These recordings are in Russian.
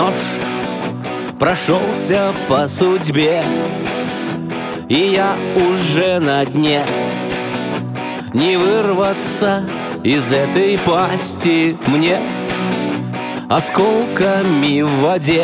нож прошелся по судьбе, и я уже на дне. Не вырваться из этой пасти мне осколками в воде,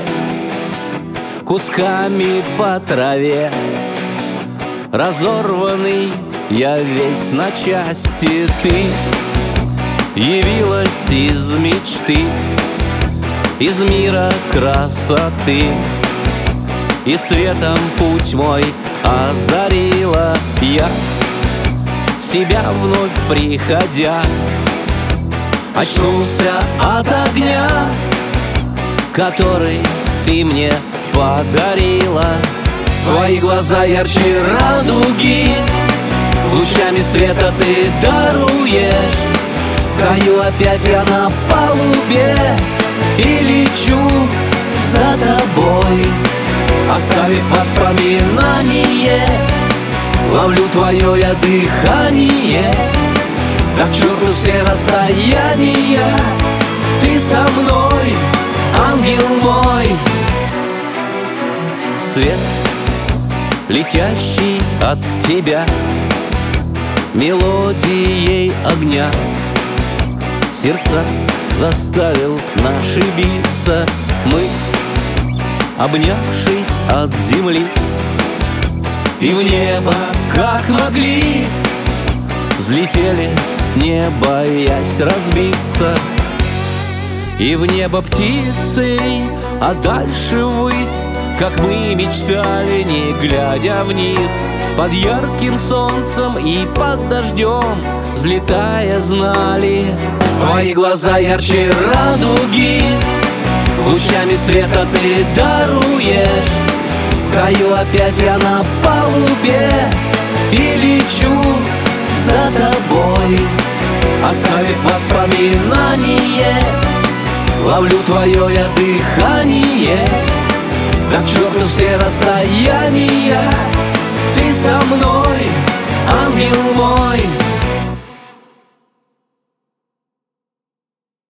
кусками по траве. Разорванный я весь на части. Ты явилась из мечты, из мира красоты, и светом путь мой озарила я, в себя вновь приходя. Очнулся от огня, который ты мне подарила. Твои глаза ярче радуги, лучами света ты даруешь. Стою опять я на палубе и лечу за тобой, оставив воспоминание. Ловлю твое я дыхание, да к черту все расстояния. Ты со мной, ангел мой. Свет, летящий от тебя, мелодией огня сердца заставил наши биться. Мы, обнявшись от земли, и в небо, как могли, взлетели, не боясь разбиться. И в небо птицей, а дальше ввысь, как мы мечтали, не глядя вниз. Под ярким солнцем и под дождем, взлетая, знали. Твои глаза ярче радуги, лучами света ты даруешь. Стою опять я на палубе и лечу за тобой, оставив воспоминание. Ловлю твое я дыхание, да к черту все расстояния. Ты со мной, ангел мой.